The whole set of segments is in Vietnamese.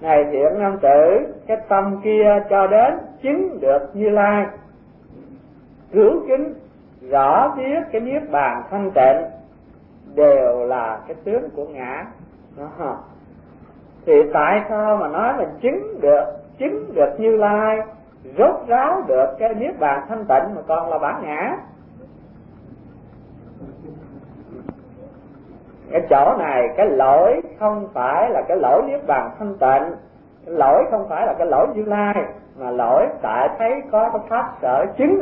Này thiện nam tử, cái tâm kia cho đến chứng được Như Lai, cứu kính rõ biết cái niết bàn thanh tịnh đều là cái tướng của ngã. Đó. Thì tại sao mà nói mình chứng được Như Lai, rốt ráo được cái niết bàn thanh tịnh mà còn là bản ngã? Cái chỗ này cái lỗi không phải là cái lỗi niết bàn thanh tịnh, cái lỗi không phải là cái lỗi Như Lai, mà lỗi tại thấy có cái pháp sở chứng.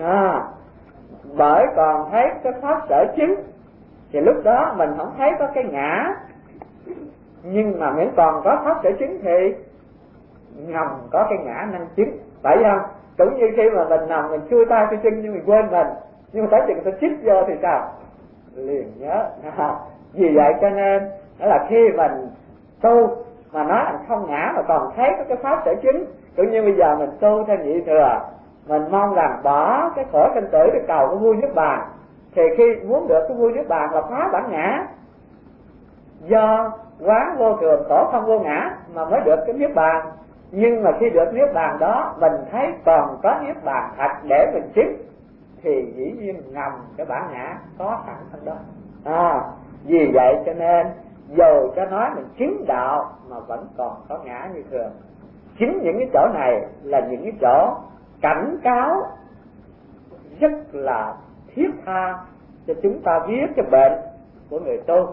Bởi còn thấy cái pháp sở chứng thì lúc đó mình không thấy có cái ngã, nhưng mà miễn còn có pháp sở chứng thì ngầm có cái ngã năng chứng, phải không? Cũng như khi mà mình nằm mình chui tay chui chân nhưng mình quên mình, nhưng mà tới chừng người ta chích vô thì sao? Liền nhớ. Vì vậy cho nên đó là khi mình tu mà nói là không ngã mà còn thấy có cái pháp sở chứng, cũng như bây giờ mình tu theo nhị thừa, mình mong rằng bỏ cái khổ sinh tử để cầu cái vui niết bàn, thì khi muốn được cái vui niết bàn là phá bản ngã, do quán vô thường khổ không vô ngã mà mới được cái niết bàn. Nhưng mà khi được niết bàn đó mình thấy còn có niết bàn thật để mình chứng, thì dĩ nhiên ngầm cái bản ngã có sẵn trong đó. Vì vậy cho nên dù cho nói mình chứng đạo mà vẫn còn có ngã như thường. Chính những cái chỗ này là những cái chỗ cảnh cáo rất là thiết tha cho chúng ta biết cái bệnh của người tu.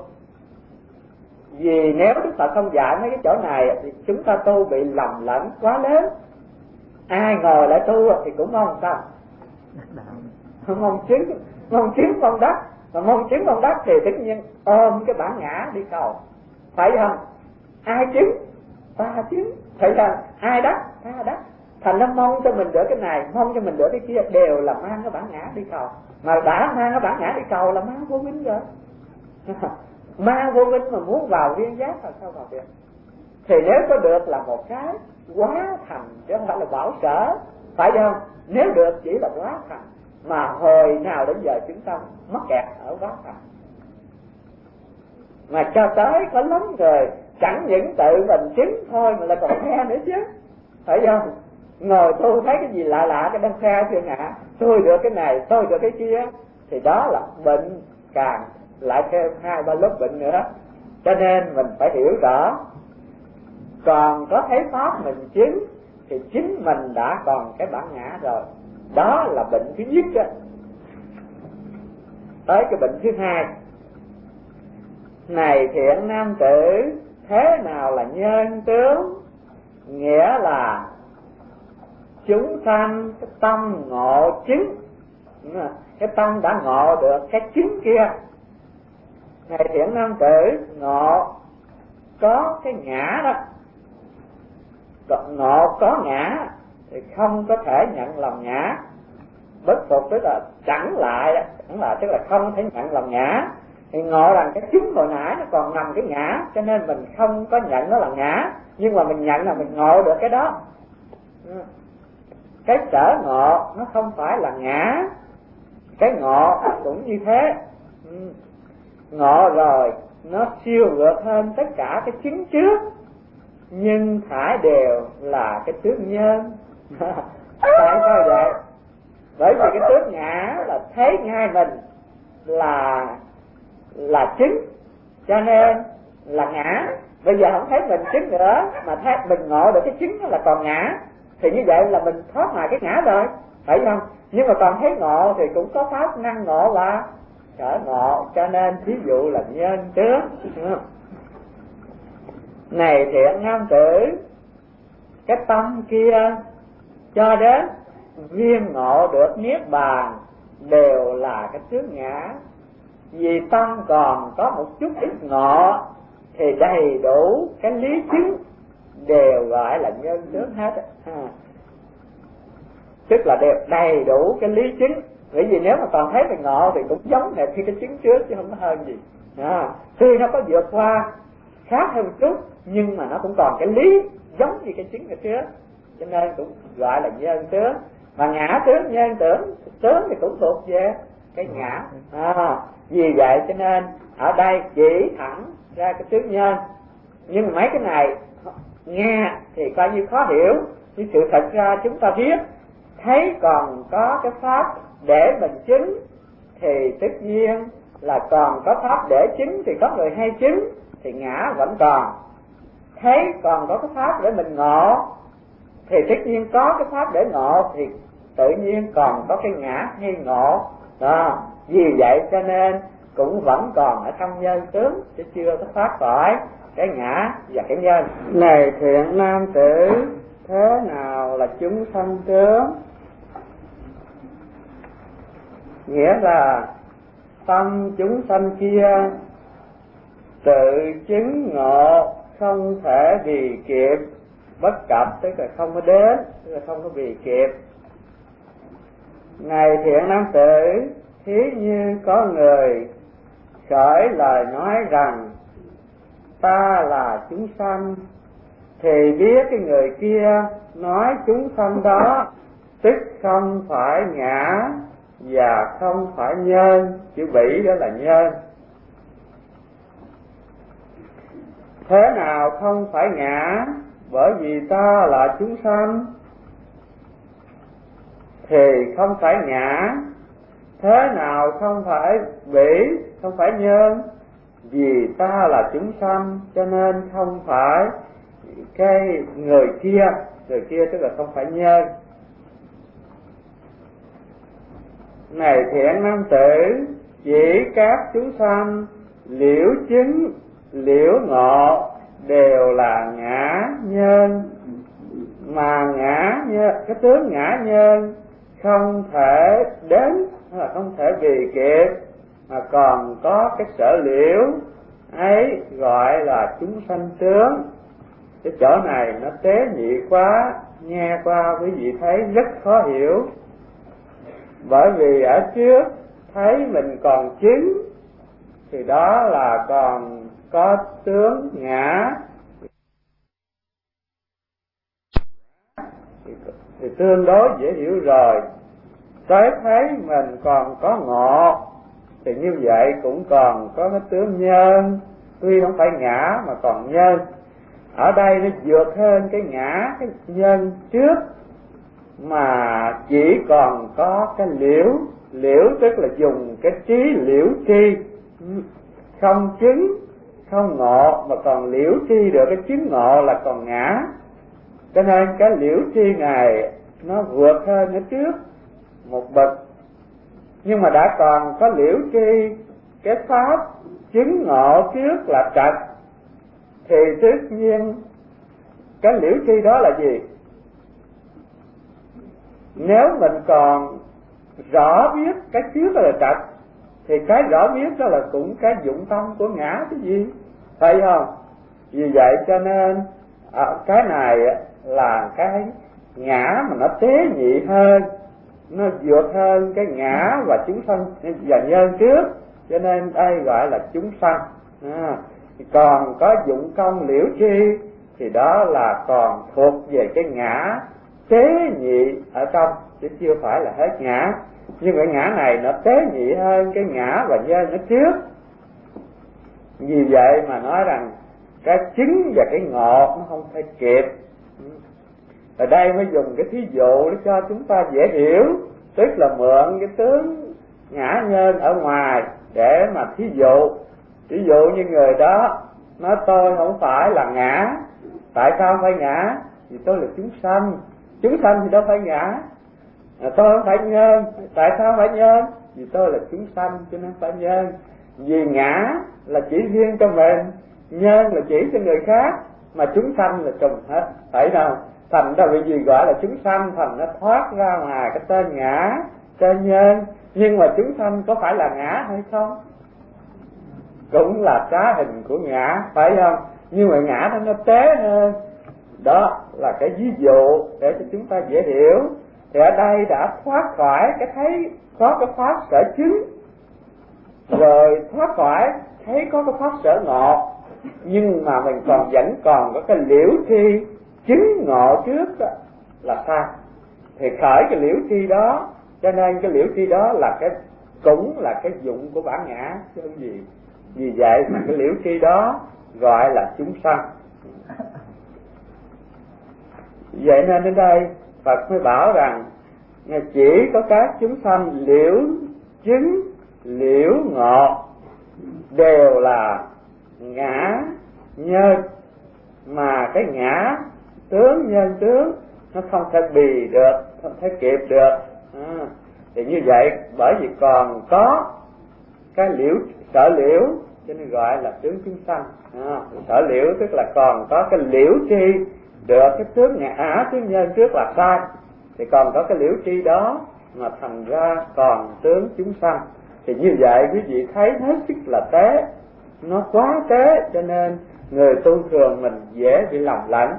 Vì nếu chúng ta không dạy mấy cái chỗ này thì chúng ta tu bị lầm lẫn quá lớn. Ai ngồi lại tu thì cũng mong sao? Mong chứng mong đắc. Mà mong chứng mong đắc thì tất nhiên ôm cái bản ngã đi cầu, phải không? Ai chứng? Ta chứng. Phải không? Ai đắc? Ta đắc. Thành nó mong cho mình được cái này, mong cho mình được cái kia, đều là mang cái bản ngã đi cầu. Mà đã mang cái bản ngã đi cầu là mang vô minh rồi. Mang vô minh mà muốn vào viên giác là sao vào được? Thì nếu có được là một cái quá thành, chứ không phải là bảo sở, phải không? Nếu được chỉ là quá thành, mà hồi nào đến giờ chúng ta mắc kẹt ở quá thành. Mà cho tới có lắm rồi, chẳng những tự mình chứng thôi mà lại còn nghe nữa chứ, phải không? Ngồi tu thấy cái gì lạ lạ cái đang khoe chưa ngã, tôi được cái này, tôi được cái kia, thì đó là bệnh, càng lại thêm 2-3 lớp bệnh nữa. Cho nên mình phải hiểu rõ, còn có thấy pháp mình chứng thì chính mình đã còn cái bản ngã rồi. Đó là bệnh thứ nhất đó. Tới cái bệnh thứ hai. Này thiện nam tử, thế nào là nhân tướng? Nghĩa là chúng sanh cái tâm ngộ chứng, cái tâm đã ngộ được cái chứng kia. Này thiện nam tử, ngộ có cái ngã đó, ngộ có ngã thì không có thể nhận lòng ngã. Bất phục tức là chẳng lại tức là không thể nhận lòng ngã. Thì ngộ rằng cái chứng hồi nãy nó còn nằm cái ngã, cho nên mình không có nhận nó là ngã, nhưng mà mình nhận là mình ngộ được cái đó. Cái sở ngộ nó không phải là ngã, cái ngộ cũng như thế. Ngộ rồi nó siêu vượt hơn tất cả cái chứng trước, nhưng thải đều là cái tướng nhân. Tại sao vậy? Bởi vì cái tướng ngã là thấy ngay mình là chứng, cho nên là ngã. Bây giờ không thấy mình chứng nữa, mà thấy mình ngộ được cái chứng là còn ngã, thì như vậy là mình thoát ngoài cái ngã rồi, phải không? Nhưng mà còn thấy ngộ thì cũng có pháp năng ngộ là sở ngộ, cho nên ví dụ là nhân tướng. Này thiện nam tử, cái tâm kia cho đến viên ngộ được niết bàn đều là cái tướng ngã. Vì tâm còn có một chút ít ngộ thì đầy đủ cái lý chứng đều gọi là nhân tướng hết. Tức là đều đầy đủ cái lý chứng. Bởi vì nếu mà còn thấy mình ngộ thì cũng giống hệt như cái chứng trước chứ không có hơn gì. Tuy nó có vượt qua khác hơn một chút, nhưng mà nó cũng còn cái lý giống như cái chứng ở trước, cho nên cũng gọi là nhân tướng. Mà ngã tướng, nhân tướng thì cũng thuộc về cái ngã. Vì vậy cho nên ở đây chỉ thẳng ra cái tướng nhân. Nhưng mà mấy cái này nghe thì coi như khó hiểu, nhưng sự thật ra chúng ta biết thấy còn có cái pháp để mình chứng thì tất nhiên là còn có pháp để chứng, thì có người hay chứng thì ngã vẫn còn. Thấy còn có cái pháp để mình ngộ thì tất nhiên có cái pháp để ngộ, thì tự nhiên còn có cái ngã hay ngộ đó. Vì vậy cho nên cũng vẫn còn ở trong nhân tướng, chứ chưa có thoát khỏi cái ngã và cái nhân. Này thiện nam tử, thế nào là chúng sanh tướng? Nghĩa là tâm chúng sanh kia tự chứng ngộ không thể vì kịp, bất cập tức là không có đến, tức là không có vì kịp. Này thiện nam tử, thí như có người khởi lời nói rằng ta là chúng sanh, thì biết cái người kia nói chúng sanh đó tức không phải ngã và không phải nhân, chữ bỉ đó là nhân. Thế nào không phải ngã? Bởi vì ta là chúng sanh thì không phải ngã. Thế nào không phải bỉ, không phải nhân? Vì ta là chúng sanh cho nên không phải cái người kia tức là không phải nhân. Này thiện nam tử, chỉ các chúng sanh liễu chứng liễu ngộ đều là ngã nhân, mà ngã nhân, cái tướng ngã nhân không thể đến, là không thể vì kịp, mà còn có cái sở liễu ấy gọi là chúng sanh tướng. Cái chỗ này nó tế nhị quá, nghe qua quý vị thấy rất khó hiểu. Bởi vì ở trước thấy mình còn chứng thì đó là còn có tướng ngã, thì tương đối dễ hiểu rồi. Tới thấy mình còn có ngộ thì như vậy cũng còn có cái tướng nhân, tuy không phải ngã mà còn nhân. Ở đây nó vượt hơn cái ngã, cái nhân trước, mà chỉ còn có cái liễu tức là dùng cái trí liễu tri, không chứng không ngộ mà còn liễu tri được cái chứng ngộ là còn ngã. Cho nên cái liễu tri này nó vượt hơn cái trước một bậc. Nhưng mà đã còn có liễu tri, cái pháp chứng ngộ trước là trật, thì tất nhiên cái liễu tri đó là gì? Nếu mình còn rõ biết cái trước là trật thì cái rõ biết đó là cũng cái dụng tâm của ngã cái gì, phải không? Vì vậy cho nên cái này là cái ngã mà nó tế nhị hơn, nó vượt hơn cái ngã và chúng sanh và nhân trước, cho nên đây gọi là chúng sanh. Còn có dụng công liễu tri thì đó là còn thuộc về cái ngã tế nhị ở trong, chứ chưa phải là hết ngã. Nhưng cái ngã này nó tế nhị hơn cái ngã và nhân ở trước. Vì vậy mà nói rằng cái chứng và cái ngộ nó không thể kịp. Ở đây mới dùng cái thí dụ để cho chúng ta dễ hiểu, tức là mượn cái tướng ngã nhân ở ngoài để mà thí dụ. Ví dụ như người đó nói tôi không phải là ngã. Tại sao không phải ngã? Vì tôi là chúng sanh. Chúng sanh thì đâu phải ngã. Tôi không phải nhân. Tại sao không phải nhân? Vì tôi là chúng sanh cho nên phải nhân. Vì ngã là chỉ riêng cho mình, nhân là chỉ cho người khác, mà chúng sanh là trùng hết, phải không? Thành ra vì gì gọi là chúng sanh, thành nó thoát ra ngoài cái tên ngã, tên nhân. Nhưng mà chúng sanh có phải là ngã hay không? Cũng là trá hình của ngã, phải không? Nhưng mà ngã nó tế hơn. Đó là cái ví dụ để cho chúng ta dễ hiểu. Thì ở đây đã thoát khỏi cái thấy có cái pháp sở chứng, rồi thoát khỏi thấy có cái pháp sở ngộ, nhưng mà mình vẫn còn có cái liễu tri chứng ngộ trước đó, là sao? Thì khởi cái liễu tri đó, cho nên cái liễu tri đó là cái cũng là cái dụng của bản ngã chứ không gì. Vì vậy mà cái liễu tri đó gọi là chúng sanh. Vậy nên đến đây Phật mới bảo rằng chỉ có các chúng sanh liễu chứng liễu ngộ đều là ngã nhân, mà cái ngã tướng nhân tướng nó không thể bì được, không thể kịp được. Thì như vậy bởi vì còn có cái liễu sở liễu cho nên gọi là tướng chúng sanh. Sở liễu tức là còn có cái liễu tri được cái tướng ngã tướng nhân trước là sai, thì còn có cái liễu tri đó mà thành ra còn tướng chúng sanh. Thì như vậy quý vị thấy hết sức là tế, nó quá tế, cho nên người tu thường mình dễ bị lầm lẫn.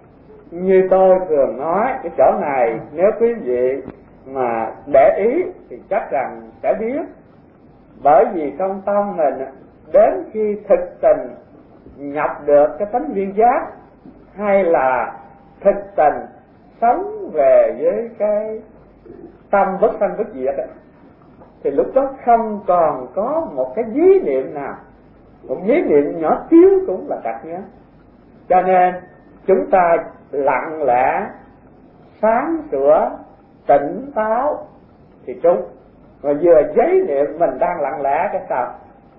Như tôi thường nói cái chỗ này, nếu quý vị mà để ý thì chắc rằng sẽ biết. Bởi vì trong tâm mình đến khi thực tình nhập được cái tánh viên giác, hay là thực tình sống về với cái tâm bất sanh bất diệt ấy, thì lúc đó không còn có một cái ý niệm nào, một ý niệm nhỏ xíu cũng là trật nhớ. Cho nên chúng ta lặng lẽ sáng sủa tỉnh táo thì trúng, mà vừa giấy niệm mình đang lặng lẽ cái sao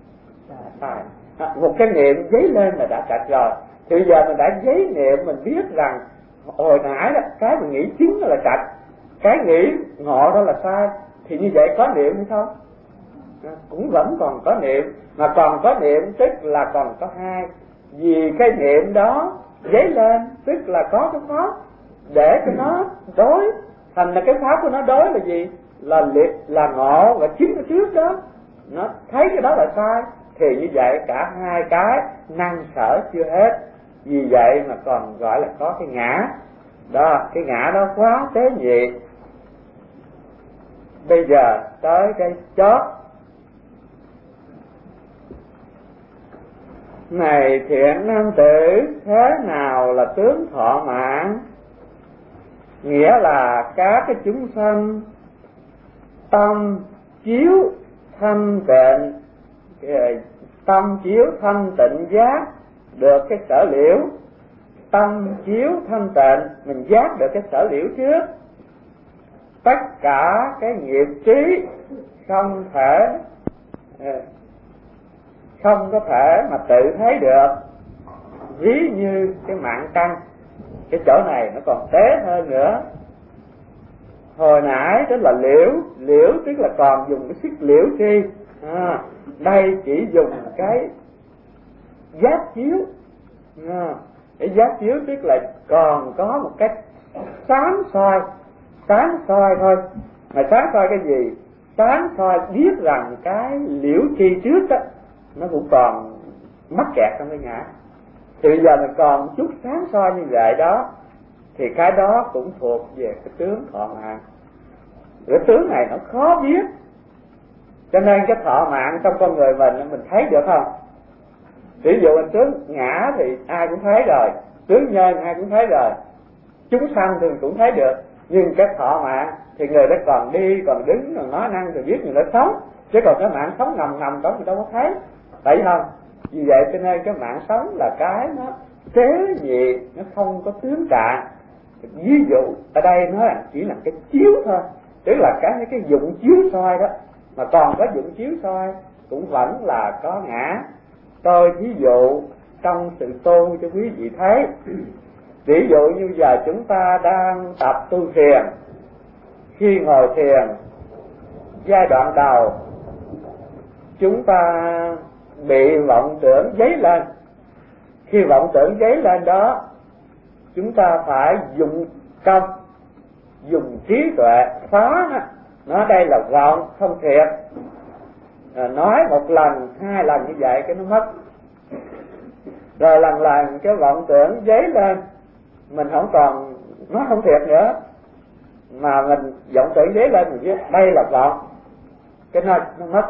sai, một cái niệm giấy lên là đã trật rồi. Thì bây giờ mình đã giấy niệm, mình biết rằng hồi nãy đó cái mình nghĩ chính là trật, cái nghĩ ngộ đó là sai, thì như vậy có niệm hay không? Cũng vẫn còn có niệm, mà còn có niệm tức là còn có hai. Vì cái niệm đó giấy lên tức là có cái pháp để cho nó đối, thành là cái pháp của nó đối là gì? Là liệt, là ngộ, và chính ở trước đó nó thấy cái đó là sai. Thì như vậy cả hai cái năng sở chưa hết, vì vậy mà còn gọi là có cái ngã đó. Cái ngã đó quá tế nhị. Bây giờ tới cái chót. Này thiện nam tử, thế nào là tướng thọ mạng? Nghĩa là các cái chúng sanh tâm chiếu thanh tịnh, tâm chiếu thanh tịnh giác được cái sở liễu. Tâm chiếu thanh tịnh, mình giác được cái sở liễu trước. Tất cả cái nghiệp trí không có thể mà tự thấy được. Ví như cái mạng căn, cái chỗ này nó còn tế hơn nữa. Hồi nãy tức là liễu tức là còn dùng cái sức liễu chi, đây chỉ dùng cái giác chiếu. Cái giác chiếu tức là còn có một cái sáng soi thôi. Mà sáng soi cái gì? Sáng soi biết rằng cái liễu chi trước đó nó cũng còn mắc kẹt trong cái ngã. Thì bây giờ mình còn chút sáng soi như vậy đó, thì cái đó cũng thuộc về cái tướng thọ mạng. Cái tướng này nó khó biết, cho nên cái thọ mạng trong con người mình thấy được không? Ví dụ mình tướng ngã thì ai cũng thấy rồi, tướng nhân ai cũng thấy rồi, chúng sanh thì cũng thấy được. Nhưng cái thọ mạng thì người đó còn đi, còn đứng, còn nói năng thì biết người đó sống, chứ còn cái mạng sống ngầm đó người đâu có thấy, phải không? Vì vậy cho nên cái mạng sống là cái nó tế nhị, nó không có tướng trạng. Ví dụ ở đây nó chỉ là cái chiếu thôi, tức là cái dụng chiếu soi đó, mà còn có dụng chiếu soi cũng vẫn là có ngã. Tôi ví dụ trong sự tu cho quý vị thấy. Ví dụ như giờ chúng ta đang tập tu thiền, khi ngồi thiền giai đoạn đầu chúng ta bị vọng tưởng dấy lên. Khi vọng tưởng dấy lên đó, chúng ta phải dùng công, dùng trí tuệ phá nó. Nói đây là vọng không thiệt, nói một lần hai lần như vậy cái nó mất. Rồi lần cái vọng tưởng dấy lên, mình không còn nó không thiệt nữa, mà mình vọng tưởng dấy lên mình biết đây là vọng, cái nó mất.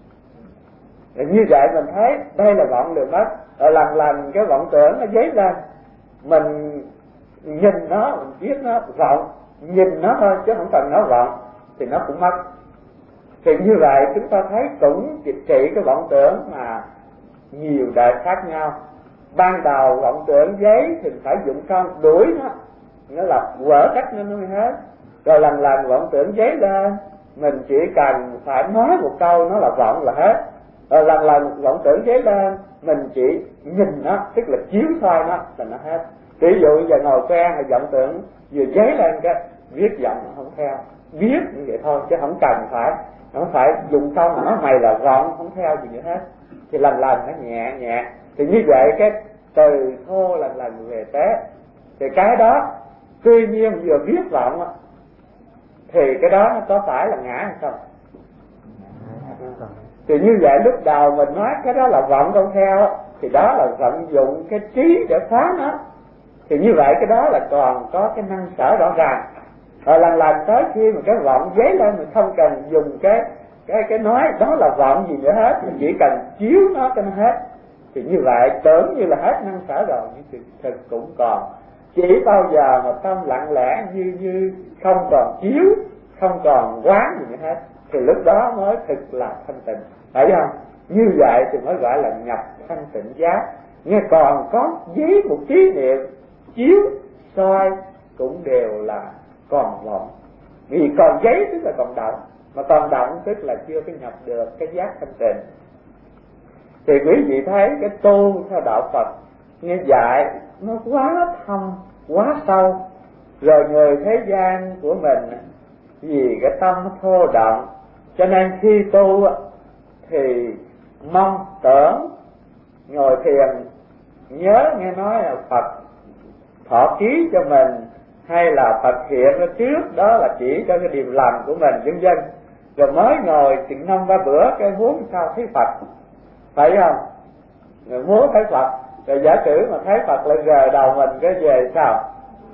Rồi như vậy mình thấy đây là vọng được mất. Rồi lần cái vọng tưởng nó dấy lên, mình nhìn nó, mình biết nó vọng, nhìn nó thôi chứ không cần nó vọng, thì nó cũng mất. Thì như vậy chúng ta thấy cũng trị cái vọng tưởng mà nhiều đời khác nhau. Ban đầu vọng tưởng giấy thì phải dụng công đuổi nó, nó là vỡ cách nó mới hết. Rồi lần lần vọng tưởng dấy lên, mình chỉ cần phải nói một câu nó là vọng là hết. Rồi lần lần vọng tưởng dấy lên, mình chỉ nhìn nó, tức là chiếu soi nó là nó hết. Ví dụ giờ ngồi quen thì vọng tưởng vừa dấy lên cái viết giọng nó không theo, viết như vậy thôi chứ không cần phải dùng xong mà nói mày là vọng, không theo gì nữa hết. Thì lần lần nó nhẹ nhẹ, thì như vậy cái từ thô lần lần về tế. Thì cái đó tuy nhiên vừa viết vọng thì cái đó nó có phải là ngã hay không? Thì như vậy lúc đầu mình nói cái đó là vọng không theo, thì đó là vận dụng cái trí để phá nó. Thì như vậy cái đó là còn có cái năng sở rõ ràng. Rồi lần lần tới khi mà cái vọng dấy lên, mình không cần dùng cái nói đó là vọng gì nữa hết, mình chỉ cần chiếu nó cho nó hết. Thì như vậy tưởng như là hết năng sở rồi, nhưng thực cũng còn. Chỉ bao giờ mà tâm lặng lẽ như không còn chiếu, không còn quán gì nữa hết, thì lúc đó mới thực là thanh tịnh, phải không? Như vậy thì mới gọi là nhập thanh tịnh giác. Nghe còn có với một trí niệm chiếu soi cũng đều là còn vọng. Vì còn giấy tức là còn động, mà còn động tức là chưa có nhập được cái giác thanh tịnh. Thì quý vị thấy cái tu theo đạo Phật nghe dạy nó quá thâm, quá sâu. Rồi người thế gian của mình vì cái tâm nó thô động, cho nên khi tu thì mong tưởng ngồi thiền nhớ nghe nói là Phật thọ ký cho mình, hay là Phật hiện ở trước đó là chỉ cho cái điều lành của mình vân vân. Rồi mới ngồi chừng 5-3 bữa cái muốn sao thấy Phật, phải không? Rồi muốn thấy Phật, rồi giả sử mà thấy Phật lại rời đầu mình cái về sao?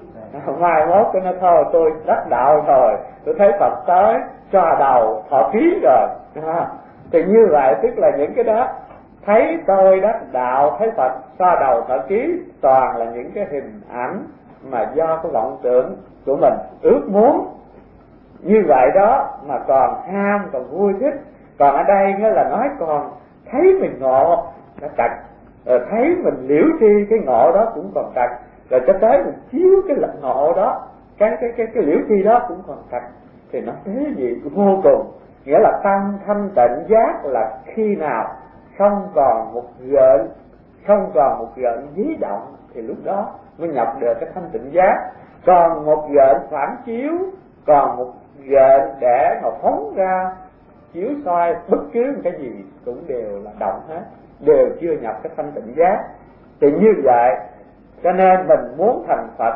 Mai mốt cái nó thôi tôi đắc đạo rồi, tôi thấy Phật tới cho đầu thọ ký rồi. Thì như vậy tức là những cái đó thấy tôi đắc đạo, thấy Phật xoa đầu thọ ký, toàn là những cái hình ảnh mà do cái vọng tưởng của mình ước muốn. Như vậy đó mà còn ham, còn vui thích. Còn ở đây nghĩa là nói còn thấy mình ngộ nó trật, rồi thấy mình liễu tri cái ngộ đó cũng còn trật, rồi cho tới mình chiếu cái lập ngộ đó, cái liễu tri đó cũng còn trật. Thì nó thế gì vô cùng. Nghĩa là tâm thanh tịnh giác là khi nào không còn một gợn, không còn một gợn dí động, thì lúc đó mới nhập được cái thanh tịnh giác. Còn một gợn phản chiếu, còn một gợn để mà phóng ra chiếu soi bất cứ một cái gì cũng đều là động hết, đều chưa nhập cái thanh tịnh giác. Thì như vậy cho nên mình muốn thành Phật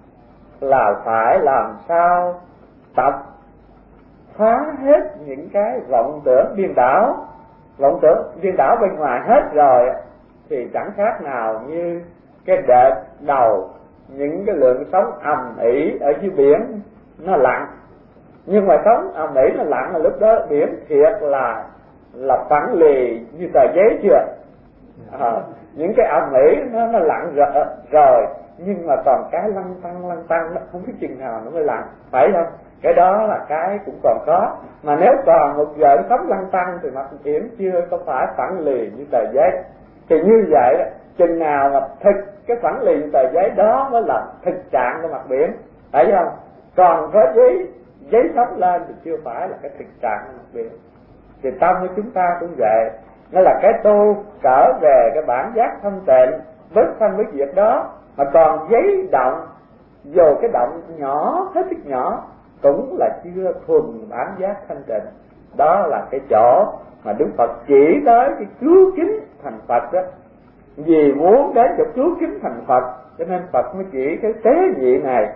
là phải làm sao tập phá hết những cái vọng tưởng điên đảo. Vọng tưởng điên đảo bên ngoài hết rồi thì chẳng khác nào như cái đợt đầu những cái lượng sóng ầm ĩ ở dưới biển nó lặng. Nhưng mà sóng ầm ĩ nó lặng là lúc đó biển thiệt là phẳng lì như tờ giấy chưa? Những cái ầm ĩ nó lặng rồi, nhưng mà còn cái lăn tăng nó không biết chừng nào nó mới lặng, phải không? Cái đó là cái cũng còn có. Mà nếu còn một gợn sóng lăn tăng thì mặt biển chưa có phải phẳng lì như tờ giấy. Thì như vậy đó, chừng nào mà thực cái phẳng lì như tờ giấy đó mới là thực trạng của mặt biển, phải không? Còn có giấy sóng lên thì chưa phải là cái thực trạng của mặt biển. Thì tâm của chúng ta cũng vậy. Nó là cái tu trở về cái bản giác thanh tịnh, bất sanh bất diệt đó. Mà còn giấy động, dù cái động nhỏ, hết sức nhỏ, cũng là chưa thuần bản giác thanh tịnh. Đó là cái chỗ mà Đức Phật chỉ tới cái cứu kính thành Phật đó. Vì muốn đến chỗ cứu kính thành Phật, cho nên Phật mới chỉ cái tế nhị này.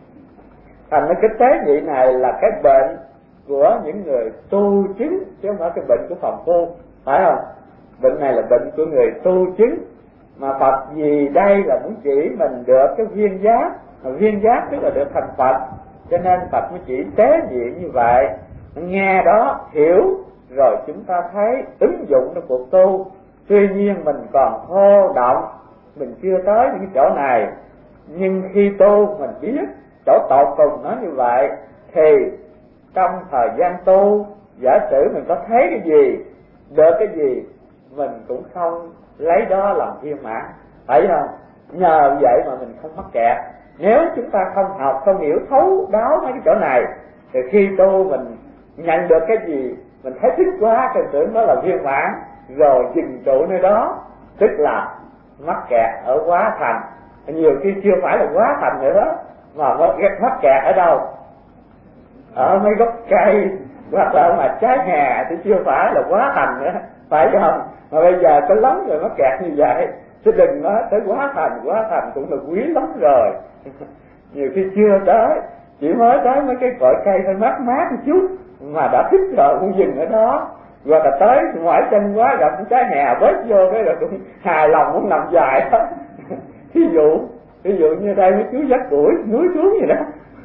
Thành ra cái tế nhị này là cái bệnh của những người tu chứng, chứ không phải cái bệnh của phàm phu, phải không? Bệnh này là bệnh của người tu chứng. Mà Phật vì đây là muốn chỉ mình được cái viên giác, mà viên giác tức là được thành Phật, cho nên Phật mới chỉ tế nhị như vậy. Nghe đó hiểu rồi chúng ta thấy ứng dụng trong cuộc tu. Tuy nhiên mình còn thô động, mình chưa tới những chỗ này, nhưng khi tu mình biết chỗ tột cùng nó như vậy, thì trong thời gian tu, giả sử mình có thấy cái gì, được cái gì, mình cũng không lấy đó làm viên mãn, phải không? nhờ vậy mà mình không mắc kẹt. Nếu chúng ta không học, không hiểu thấu đáo mấy cái chỗ này, thì khi tu mình nhận được cái gì mình thấy thích quá, thì tưởng nó là viên mãn, rồi dừng trụ nơi đó, tức là mắc kẹt ở quá thành. Nhiều khi chưa phải là quá thành nữa, mà mắc kẹt ở đâu? Ở mấy gốc cây hoặc là ở ngoài trái hè thì chưa phải là quá thành nữa, phải không? Mà bây giờ có lắm rồi mắc kẹt như vậy, chứ đừng nói tới quá thành cũng là quý lắm rồi. Nhiều khi chưa tới, chỉ mới tới mấy cái cội cây hơi mát một chút mà đã thích rồi, cũng dừng ở đó. Rồi là tới ngoài chân quá gặp trái hè bớt vô cái rồi cũng hài lòng, muốn nằm dài đó. Ví dụ như đây mấy chú dắt củi núi xuống vậy đó.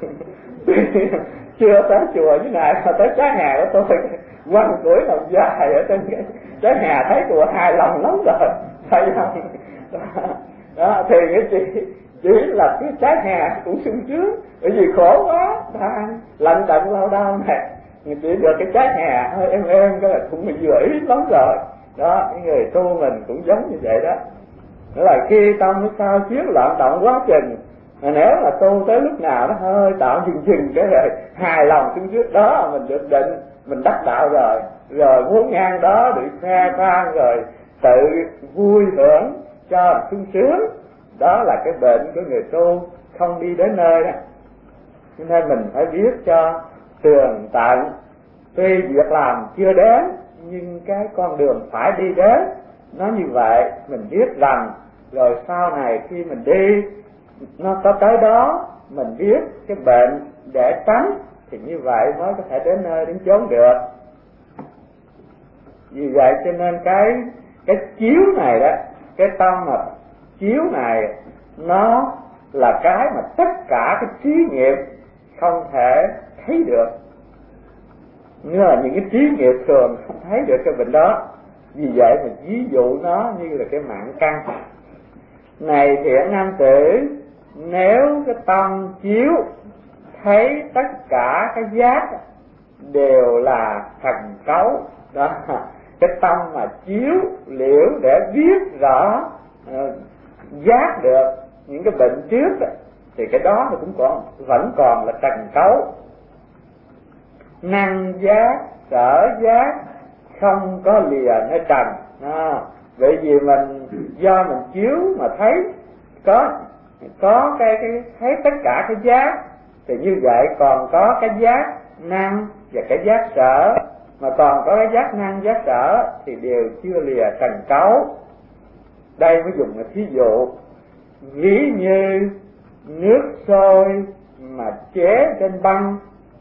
Chưa tới chùa với này mà tới trái hè của tôi quăng củi nằm dài ở trên cái trái hè, thấy chùa hài lòng lắm rồi, phải không? Đó thì cái chỉ là cái trái hè cũng sung sướng, bởi vì khổ quá, lạnh tận lao đao này, chỉ được cái trái hè hơi em cái là cũng bị vừa ý lắm rồi. Đó, cái người tu mình cũng giống như vậy đó. Nghĩa là khi tâm nó sao chiến loạn động quá chừng, mà nếu là tu tới lúc nào nó hơi tạo dừng cái rồi hài lòng xuống trước đó mình được định, mình đắc đạo rồi muốn ngang đó bị khoe khoang rồi tự vui hưởng cho sung sướng. Đó là cái bệnh của người tu không đi đến nơi đó. Cho nên mình phải biết cho tường tận, tuy việc làm chưa đến nhưng cái con đường phải đi đến nó như vậy, mình biết rằng rồi sau này khi mình đi nó có tới đó, mình biết cái bệnh để tránh, thì như vậy mới có thể đến nơi đến chốn được. Vì vậy cho nên cái chiếu này đó, cái tâm mà chiếu này nó là cái mà tất cả cái trí nghiệp không thể thấy được. Như là những cái trí nghiệp thường không thấy được cái bệnh đó. Vì vậy mà ví dụ nó như là cái mạng căn. Này thiện nam tử, nếu cái tâm chiếu thấy tất cả cái giác đều là thần cấu đó, cái tâm mà chiếu liễu để biết rõ giác được những cái bệnh trước đó, thì cái đó cũng vẫn còn là trần cấu. Năng giác sở giác không có lìa nơi trần. Bởi vì mình do mình chiếu mà thấy có cái thấy tất cả cái giác, thì như vậy còn có cái giác năng và cái giác sở, mà còn có cái giác năng giác sở thì đều chưa lìa trần cấu. Đây mới dùng một thí dụ, ví như nước sôi mà chế trên băng,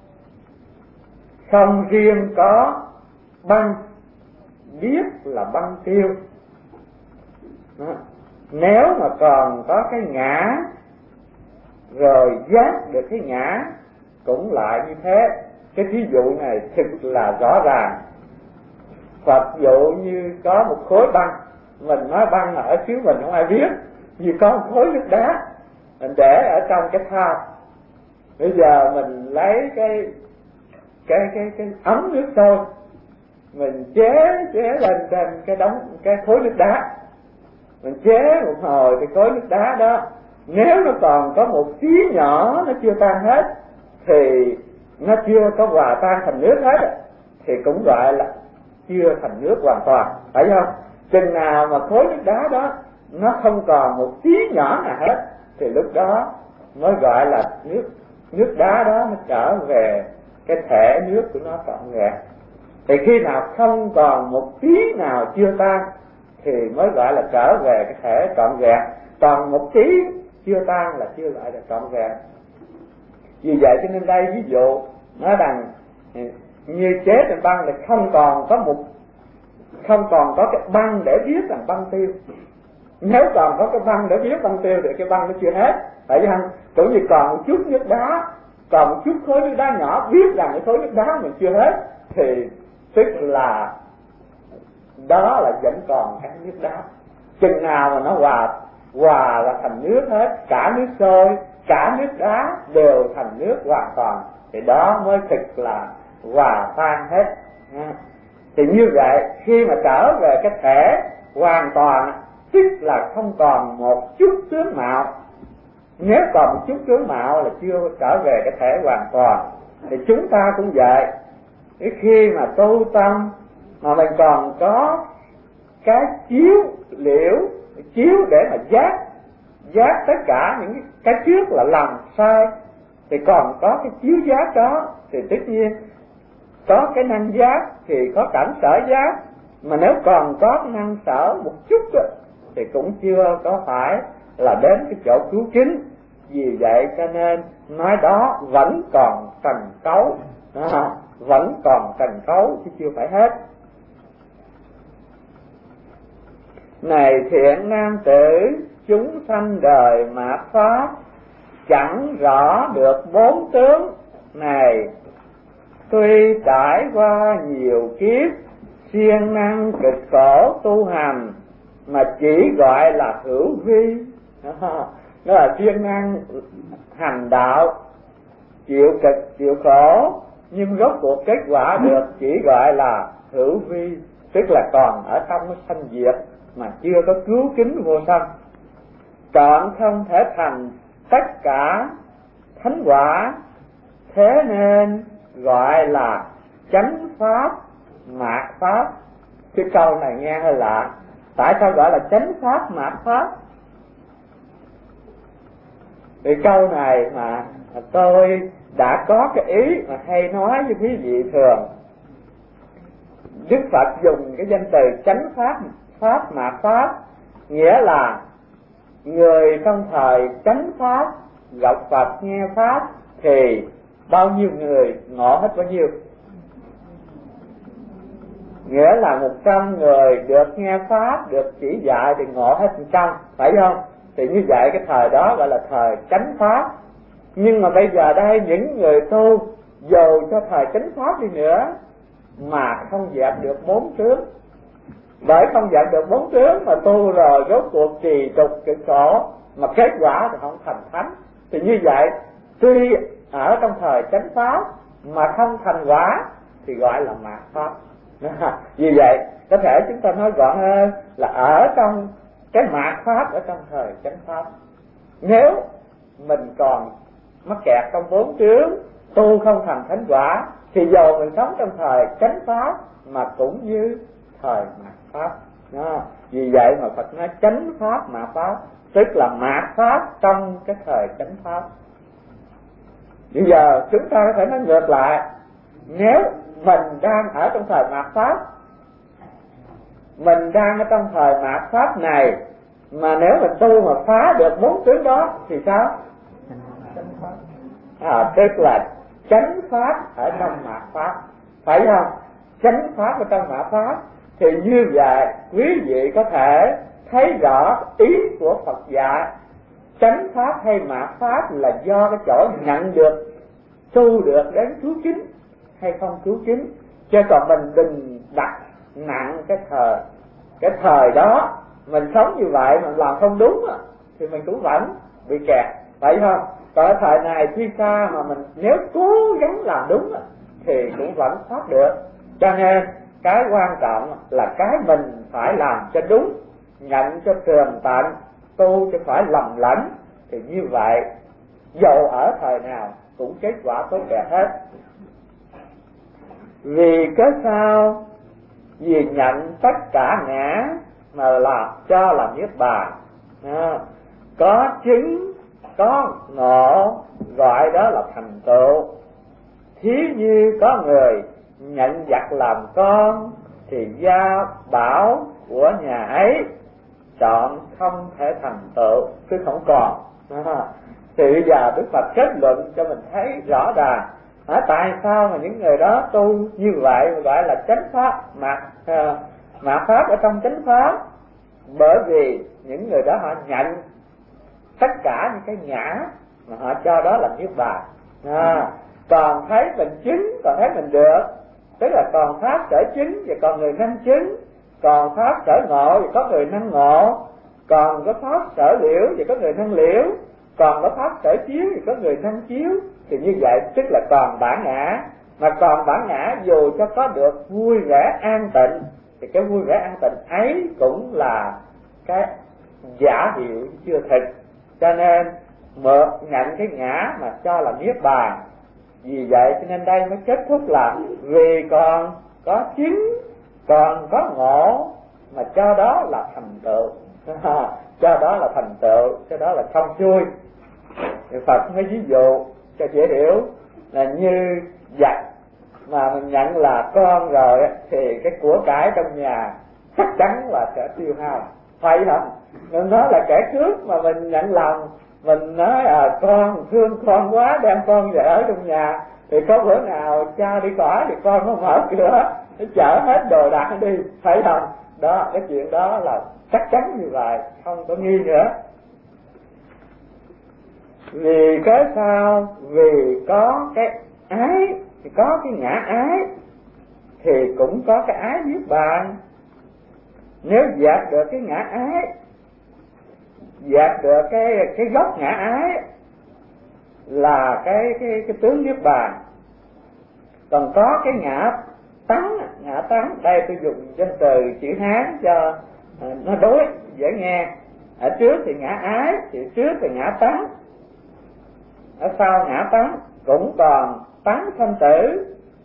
không riêng có băng biết là băng tiêu. Đó. Nếu mà còn có cái ngã rồi giác được cái ngã cũng lại như thế. Cái thí dụ này thực là rõ ràng. Phật dụ như có một khối băng, mình nói băng ở xứ mình không ai biết, vì có một khối nước đá mình để ở trong cái thau. Bây giờ mình lấy cái ấm nước sôi, mình chế lên trên cái khối nước đá, mình chế một hồi thì khối nước đá đó, nếu nó còn có một tí nhỏ nó chưa tan hết thì nó chưa có hòa tan thành nước hết, thì cũng gọi là chưa thành nước hoàn toàn, phải không? Chừng nào mà khối nước đá đó nó không còn một tí nhỏ nào hết thì lúc đó mới gọi là nước đá đó nó trở về cái thể nước của nó trọn vẹn. Thì khi nào không còn một tí nào chưa tan thì mới gọi là trở về cái thể trọn vẹn. Còn một tí chưa tan là chưa gọi là trọn vẹn. Vì vậy cho nên đây ví dụ nói rằng như chế trên băng là không còn có cái băng để viết rằng băng tiêu. Nếu còn có cái băng để viết băng tiêu thì cái băng nó chưa hết, tại vì cũng như còn một chút nước đá, còn một chút khối nước đá nhỏ viết rằng cái khối nước đá mình chưa hết, thì tức là đó là vẫn còn cái nước đá. Chừng nào mà nó hòa là thành nước hết, cả nước sôi cả nước đá đều thành nước hoàn toàn, thì đó mới thực là hòa tan hết. Thì như vậy khi mà trở về cái thể hoàn toàn tức là không còn một chút tướng mạo. Nếu còn một chút tướng mạo là chưa trở về cái thể hoàn toàn. Thì chúng ta cũng vậy, khi mà tu tâm mà mình còn có cái chiếu liễu, chiếu để mà giác tất cả những cái trước là làm sai, thì còn có cái chiếu giác đó thì tất nhiên có cái năng giác thì có cảnh sở giác. Mà nếu còn có năng sở một chút đó, thì cũng chưa có phải là đến cái chỗ cứu chính. Vì vậy cho nên nói đó vẫn còn cần cấu, vẫn còn cần cấu chứ chưa phải hết. Này thiện nam tử, chúng sanh đời mạt pháp, chẳng rõ được bốn tướng này. Tuy trải qua nhiều kiếp, siêng năng cực khổ tu hành, mà chỉ gọi là hữu vi. Đó là siêng năng hành đạo, chịu cực chịu khổ, nhưng rốt cuộc kết quả được chỉ gọi là hữu vi, tức là còn ở trong cái sanh diệt mà chưa có cứu kính vô sanh. Chọn không thể thành tất cả thánh quả, thế nên gọi là chánh pháp mạt pháp. Cái câu này nghe hơi lạ, tại sao gọi là chánh pháp mạt pháp? Thì câu này mà tôi đã có cái ý mà hay nói với quý vị thường. Đức Phật dùng cái danh từ chánh pháp, pháp mạt pháp, nghĩa là người trong thời chánh pháp gặp Phật nghe pháp thì bao nhiêu người ngộ hết bao nhiêu. Nghĩa là 100 người được nghe pháp, được chỉ dạy thì ngộ hết 100, phải không? Thì như vậy cái thời đó gọi là thời chánh pháp. Nhưng mà bây giờ đây những người tu dù cho thời chánh pháp đi nữa mà không dẹp được bốn tướng. Bởi không dẹp được bốn tướng mà tu rồi rốt cuộc trì trục cực khổ mà kết quả thì không thành thánh. Thì như vậy tuy ở trong thời chánh pháp mà không thành quả thì gọi là mạt pháp. Vì vậy có thể chúng ta nói gọn hơn là ở trong cái mạt pháp, ở trong thời chánh pháp. Nếu mình còn mắc kẹt trong bốn tướng, tu không thành thánh quả, thì dầu mình sống trong thời chánh pháp mà cũng như thời mạt pháp. Vì vậy mà Phật nói chánh pháp mạt pháp, tức là mạt pháp trong cái thời chánh pháp. Bây giờ chúng ta có thể nói ngược lại, nếu mình đang ở trong thời mạt pháp, mình đang ở trong thời mạt pháp này, mà nếu mình tu mà phá được bốn tướng đó thì sao? Tức là chánh pháp ở trong mạt pháp, phải không? Chánh pháp ở trong mạt pháp. Thì như vậy quý vị có thể thấy rõ ý của Phật dạy chánh pháp hay mạt pháp là do cái chỗ nhận được, tu được đến cứu chính hay không cứu chính. Chứ còn mình đừng đặt nặng cái thời đó mình sống như vậy mà làm không đúng thì mình cũng vẫn bị kẹt, phải không? Còn ở thời này khi xa mà mình nếu cố gắng làm đúng thì cũng vẫn thoát được. Cho nên cái quan trọng là cái mình phải làm cho đúng, nhận cho tường tận, tu cho phải lầm lẫn, thì như vậy dầu ở thời nào cũng kết quả tốt đẹp hết. Vì cớ sao? Vì nhận tất cả ngã mà làm cho là niết bàn. Có chứng có ngộ gọi đó là thành tựu. Thí như có người nhận giặc làm con thì gia bảo của nhà ấy chọn không thể thành tựu, chứ không còn. Thì bây giờ Đức Phật kết luận cho mình thấy rõ ràng tại sao mà những người đó tu như vậy mà gọi là chánh pháp, mạt pháp ở trong chánh pháp. Bởi vì những người đó họ nhận tất cả những cái ngã mà họ cho đó là niết bàn. Còn thấy mình chứng, còn thấy mình được, tức là còn pháp sở chứng và còn người năng chứng, còn pháp sở ngộ và có người năng ngộ, còn có pháp sở liễu và có người năng liễu, còn có pháp sở chiếu thì có người năng chiếu. Thì như vậy tức là còn bản ngã. Mà còn bản ngã dù cho có được vui vẻ an tịnh thì cái vui vẻ an tịnh ấy cũng là cái giả hiệu chưa thực, cho nên nhận cái ngã mà cho là niết bàn. Vì vậy cho nên đây mới kết thúc là vì còn có chứng, còn có ngộ mà cho đó là thành tựu. Cho đó là thành tựu, cho đó là xong xuôi. Thì Phật mới ví dụ cho dễ hiểu là như vật mà mình nhận là con rồi thì cái của cải trong nhà chắc chắn là sẽ tiêu hao, phải không? Nên nó là kẻ trước mà mình nhận lòng, mình nói con thương con quá, đem con về ở trong nhà, thì có bữa nào cha đi khỏi thì con nó mở cửa, nó chở hết đồ đạc đi, phải không? Đó, cái chuyện đó là chắc chắn như vậy, không có nghi nữa. Vì cái sao? Vì có cái ái thì có cái ngã ái, thì cũng có cái ái niết bàn. Nếu dẹp được cái ngã ái, dẹp được cái gốc ngã ái là cái tướng niết bàn. Còn có cái ngã tánh, đây tôi dùng danh từ chữ Hán cho nó đối dễ nghe. Ở trước thì ngã ái, thì trước thì ngã tánh, ở sau ngã tánh cũng còn tánh sanh tử.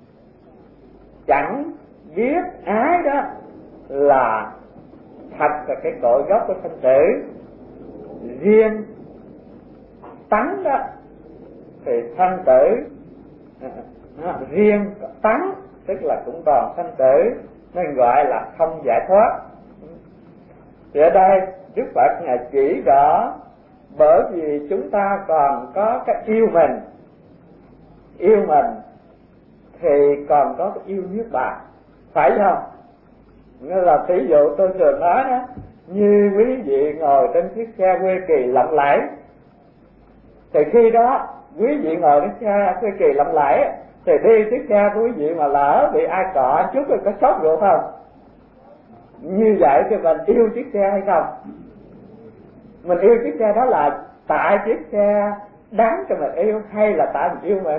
Chẳng biết ái đó là thật là cái cội gốc của sanh tử. Riêng tánh đó thì sanh tử, riêng tánh tức là cũng còn sanh tử, nên gọi là không giải thoát. Thì ở đây Đức Phật Ngài chỉ rõ, bởi vì chúng ta còn có cái yêu mình thì còn có cái yêu niết bàn, phải không? Như là ví dụ tôi thường nói đó, như quý vị ngồi trên chiếc xe quê kỳ lộng lẫy, thì khi đó quý vị ngồi trên xe quê kỳ lộng lẫy, thì đi chiếc xe của quý vị mà lỡ bị ai cọ chút rồi có sốt ruột không? Như vậy thì mình yêu chiếc xe hay không? Mình yêu chiếc xe đó là tại chiếc xe đáng cho mình yêu, hay là tại mình yêu mình?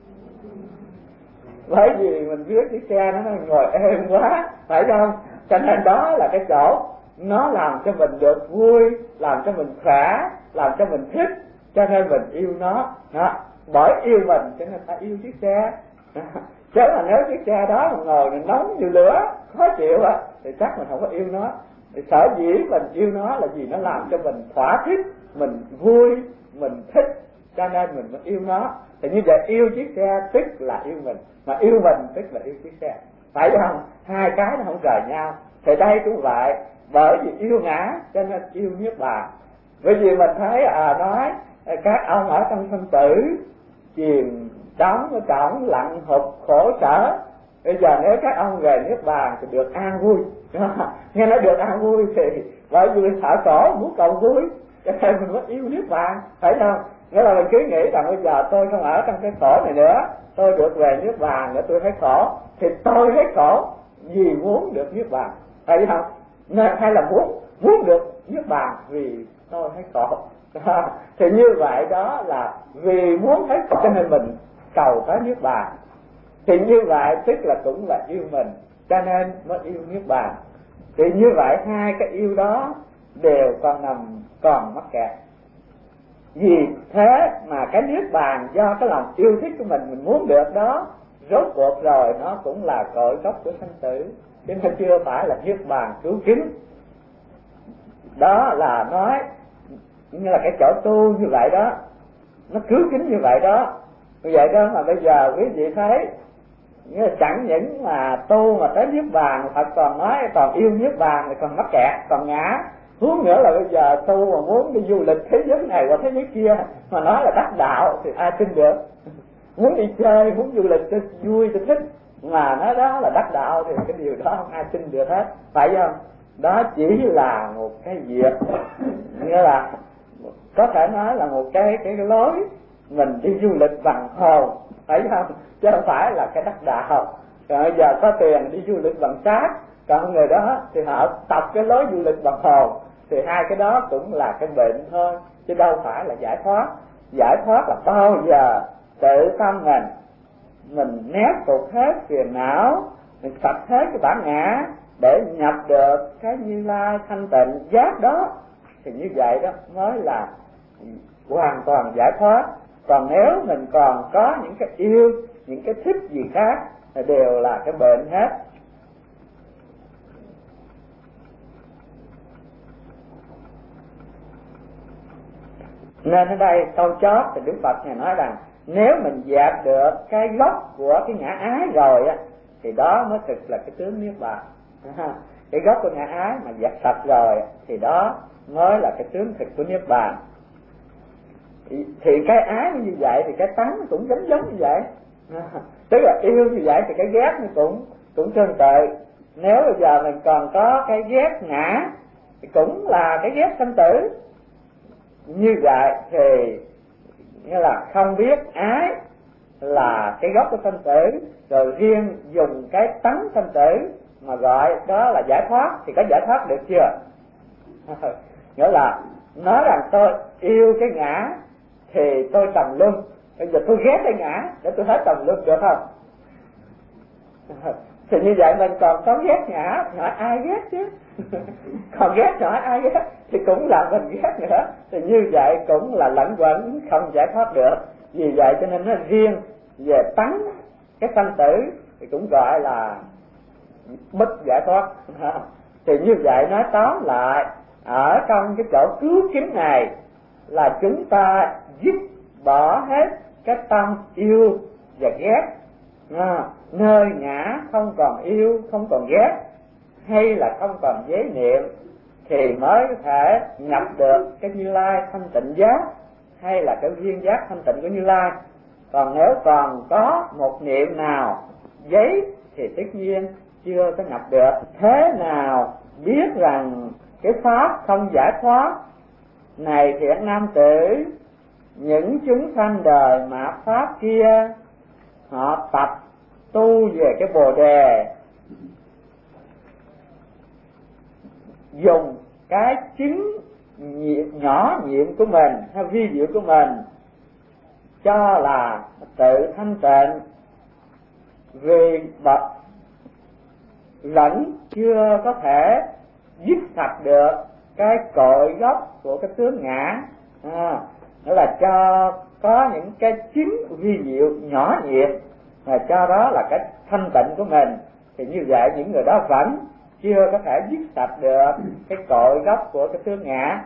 Bởi vì mình biết chiếc xe nó ngồi êm quá, phải không? Cho nên đó là cái chỗ nó làm cho mình được vui, làm cho mình khỏe, làm cho mình thích, cho nên mình yêu nó. Bởi yêu mình cho nên ta yêu chiếc xe. Chứ là nếu chiếc xe đó mà ngồi mình nóng như lửa, khó chịu thì chắc mình không có yêu nó. Thì sở dĩ mình yêu nó là vì nó làm cho mình thỏa thích, mình vui, mình thích, cho nên mình mới yêu nó. Thì như vậy yêu chiếc xe tức là yêu mình, mà yêu mình tức là yêu chiếc xe, phải không? Hai cái nó không rời nhau. Thì đây cũng vậy, bởi vì yêu ngã cho nên yêu niết bàn. Bởi vì mình thấy nói các ông ở trong sanh tử chìm đắm ở trọng lặng hụt khổ sở, bây giờ nếu các ông về niết bàn thì được an vui. Nghe nói được an vui thì bởi vì sợ khổ muốn cầu vui, cho nên mình mới yêu niết bàn, phải không? Nghĩa là mình cứ nghĩ rằng bây giờ tôi không ở trong cái khổ này nữa, tôi được về niết bàn để tôi thấy khổ, thì tôi thấy khổ vì muốn được niết bàn, phải không? Hay là muốn được niết bàn vì tôi thấy khổ. Thì như vậy đó là vì muốn thấy khổ cho nên mình cầu tới niết bàn. Thì như vậy tức là cũng là yêu mình, cho nên mới yêu niết bàn. Thì như vậy hai cái yêu đó đều còn mắc kẹt. Vì thế mà cái niết bàn do cái lòng yêu thích của mình muốn được đó, rốt cuộc rồi nó cũng là cội gốc của sanh tử, chứ nó chưa phải là niết bàn cứu kính. Đó là nói như là cái chỗ tu như vậy đó, nó cứu kính như vậy đó. Như vậy đó mà bây giờ quý vị thấy, nghĩa là chẳng những mà tu mà tới niết bàn, Phật còn nói còn yêu niết bàn thì còn mắc kẹt, còn ngã. Huống nữa là bây giờ tu mà muốn đi du lịch thế giới này qua thế giới kia mà nói là đắc đạo thì ai tin được? Muốn đi chơi, muốn du lịch cho vui cho thích mà nói đó là đắc đạo thì cái điều đó không ai tin được hết, phải không? Đó chỉ là một cái việc, nghĩa là có thể nói là một cái lối mình đi du lịch bằng hồn, phải không? Chứ không phải là cái đắc đạo. Còn bây giờ có tiền đi du lịch bằng xác, còn người đó thì họ tập cái lối du lịch bằng hồn, thì hai cái đó cũng là cái bệnh thôi, chứ đâu phải là giải thoát. Giải thoát là bao giờ tự tâm mình nép phục hết phiền não, mình sạch hết cái bản ngã, để nhập được cái Như Lai thanh tịnh giác đó, thì như vậy đó mới là hoàn toàn giải thoát. Còn nếu mình còn có những cái yêu, những cái thích gì khác thì đều là cái bệnh hết. Nên ở đây câu chót thì Đức Phật này nói rằng nếu mình dẹp được cái gốc của cái ngã ái rồi á, thì đó mới thực là cái tướng niết bàn. Cái gốc của ngã ái mà dẹp sạch rồi thì đó mới là cái tướng thực của niết bàn. Thì cái ái như vậy thì cái tánh cũng giống như vậy. Tức là yêu như vậy thì cái ghét nó cũng tương tự. Nếu bây giờ mình còn có cái ghét ngã thì cũng là cái ghét sanh tử. Như vậy thì nghĩa là không biết ái là cái gốc của sanh tử, rồi riêng dùng cái tánh sanh tử mà gọi đó là giải thoát, thì có giải thoát được chưa? Nghĩa là nói rằng tôi yêu cái ngã thì tôi trầm luân, bây giờ tôi ghét cái ngã để tôi hết trầm luân, được không? Thì như vậy mình còn có ghét ngã, hỏi ai ghét chứ? Còn ghét hỏi ai ghét thì cũng là mình ghét nữa, thì như vậy cũng là lẫn quẩn không giải thoát được. Vì vậy cho nên nó riêng về tánh cái sanh tử thì cũng gọi là bất giải thoát. Thì như vậy nói tóm lại, ở trong cái chỗ cứu kính này là chúng ta dứt bỏ hết cái tâm yêu và ghét. Nơi ngã không còn yêu, không còn ghét, hay là không còn giới niệm, thì mới có thể nhập được cái Như Lai thanh tịnh giác, hay là cái viên giác thanh tịnh của Như Lai. Còn nếu còn có một niệm nào giấy thì tất nhiên chưa có nhập được. Thế nào biết rằng cái pháp không giải thoát? Này thiện nam tử, những chúng sanh đời mạt pháp kia, họ tập tu về cái Bồ Đề, dùng cái chính nhỏ nhiệm của mình hay vi diệu của mình cho là tự thanh tịnh, vì bậc lẫn chưa có thể dứt sạch được cái cội gốc của cái tướng ngã. Đó là cho có những cái chính vi diệu nhỏ nhiệm mà cho đó là cái thanh tịnh của mình, thì như vậy những người đó vẫn chưa có thể dứt sạch được cái cội gốc của cái tướng ngã.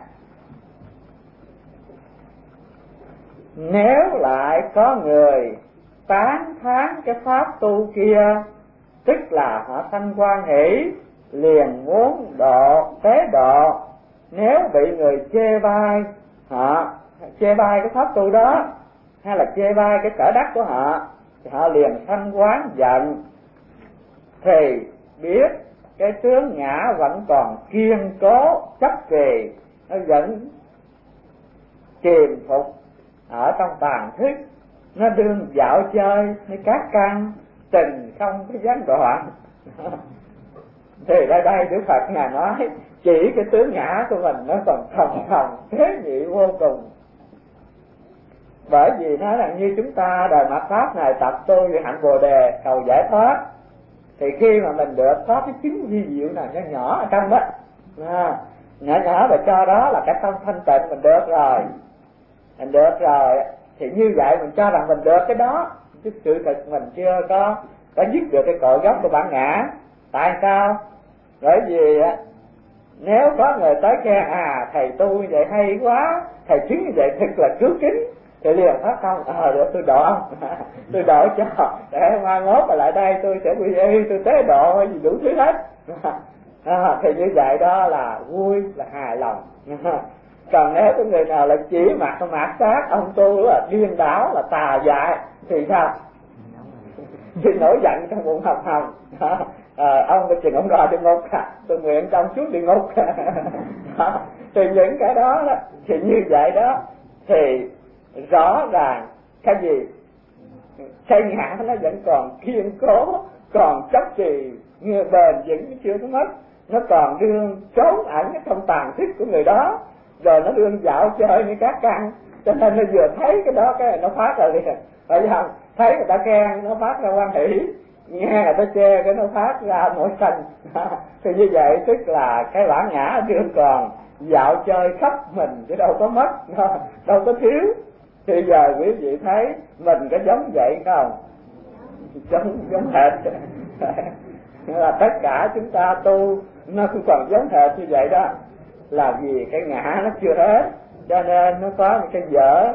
Nếu lại có người tán thán cái pháp tu kia, tức là họ sanh hoan hỷ, liền muốn độ tế độ. Nếu bị người chê bai, họ chê bai cái pháp tu đó, hay là chê bai cái sở đắc của họ, thì họ liền sanh oán giận, thì biết cái tướng ngã vẫn còn kiên cố chấp trì, nó vẫn chìm phục ở trong tàn thức, nó đương dạo chơi với các căn, tình không có gián đoạn. Thì ở đây Đức Phật Ngài nói chỉ cái tướng ngã của mình nó còn thòng thế nhị vô cùng. Bởi vì nói là như chúng ta đời mạt pháp này tập tu về hạnh Bồ Đề cầu giải thoát, thì khi mà mình được có cái chính vi diệu nào nhỏ nhỏ ở trong đó, nhỏ và cho đó là cái tâm thanh tịnh mình được rồi, thì như vậy mình cho rằng mình được cái đó, chứ sự thực mình chưa có dứt được cái cội gốc của bản ngã. Tại sao? Bởi vì nếu có người tới khen thầy tu như vậy hay quá, thầy chứng như vậy thật là cứu kính, thì liền phát không để tôi độ ông tôi độ cho, để mai mốt mà lại đây tôi sẽ quy y, tôi tế độ gì đủ thứ hết. Thì như vậy đó là vui, là hài lòng. Còn nếu có người nào là chỉ mặt sát ông tu là điên đảo, là tà dại, thì sao? Thì nổi giận trong bụng hầm hầm. Ông cái chừng ông đòi đi ngục, tôi nguyện trong suốt đi ngục. Thì những cái đó, thì như vậy đó, thì rõ ràng cái gì? Cái ngã nó vẫn còn kiên cố, còn chấp trì như bền vững, chưa có mất. Nó còn đương trốn ẩn trong tàn thức của người đó, rồi nó đương dạo chơi như các căn, cho nên nó vừa thấy cái đó cái nó phát ra liền, phải không? Thấy người ta khen nó phát ra hoan hỷ, nghe người ta chê cái nó phát ra nổi sanh. Thì như vậy tức là cái bản ngã đương còn dạo chơi khắp mình chứ đâu có mất, đâu có thiếu. Thì giờ quý vị thấy mình có giống vậy không? Giống hệt. Là tất cả chúng ta tu nó cũng còn giống hệt như vậy đó, là vì cái ngã nó chưa hết, cho nên nó có một cái dở.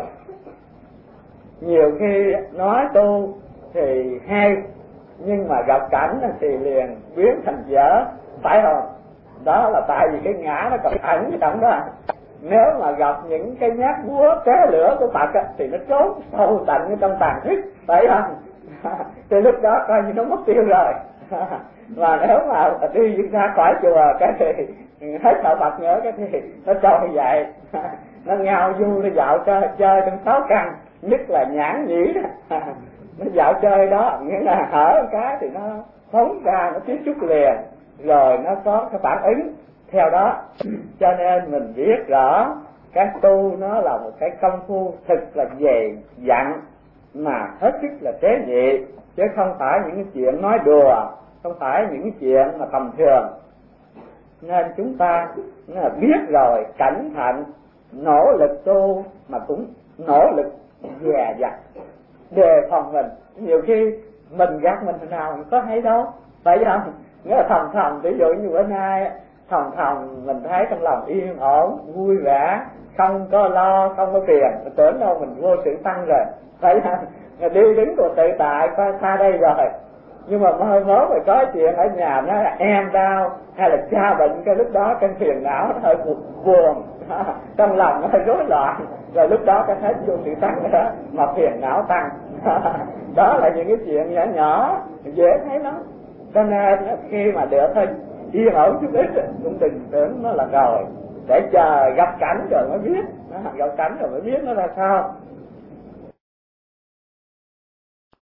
Nhiều khi nói tu thì hay, nhưng mà gặp cảnh thì liền biến thành dở, phải không? Đó là tại vì cái ngã nó còn ẩn ở trong đó. Nếu mà gặp những cái nhát búa té lửa của Phật thì nó trốn sâu tận ở trong tàn thức, phải không? Thì lúc đó coi như nó mất tiêu rồi. Mà nếu mà đi ra khỏi chùa cái thì hết sợ Phật nữa, cái thì nó trôi vậy. Nó ngao du, nó dạo chơi trong 6 căn, nhất là nhãn nhĩ đó. Nó dạo chơi đó, nghĩa là hở cái thì nó phóng ra, nó tiếp xúc liền, rồi nó có cái phản ứng theo đó. Cho nên mình biết rõ cái tu nó là một cái công phu thực là dày dặn, mà hết sức là tế nhị, chứ không phải những cái chuyện nói đùa, không phải những cái chuyện mà tầm thường. Nên chúng ta biết rồi, cẩn thận, nỗ lực tu, mà cũng nỗ lực dè dặt đề phòng mình. Nhiều khi mình gạt mình nào mình có hay đâu, phải không? Nghĩa là thầm thầm, ví dụ như bữa nay thầm thầm mình thấy trong lòng yên ổn, vui vẻ, không có lo, không có phiền, mình tưởng đâu mình vô sự tăng rồi, phải không? Đi đứng của tự tại qua xa đây rồi, nhưng mà mới mốt rồi có chuyện ở nhà nó là em đau hay là cha bệnh, cái lúc đó cái phiền não nó hơi buồn, trong lòng nó hơi rối loạn, rồi lúc đó cái hết vô sự tăng đó mà phiền não tăng. Đó là những cái chuyện nhỏ nhỏ dễ thấy lắm. Cho nên khi mà được thôi yên ổn chút ít cũng đừng tưởng nó là rồi, để chờ gặp cảnh rồi mới biết, gặp cảnh rồi mới biết nó là sao.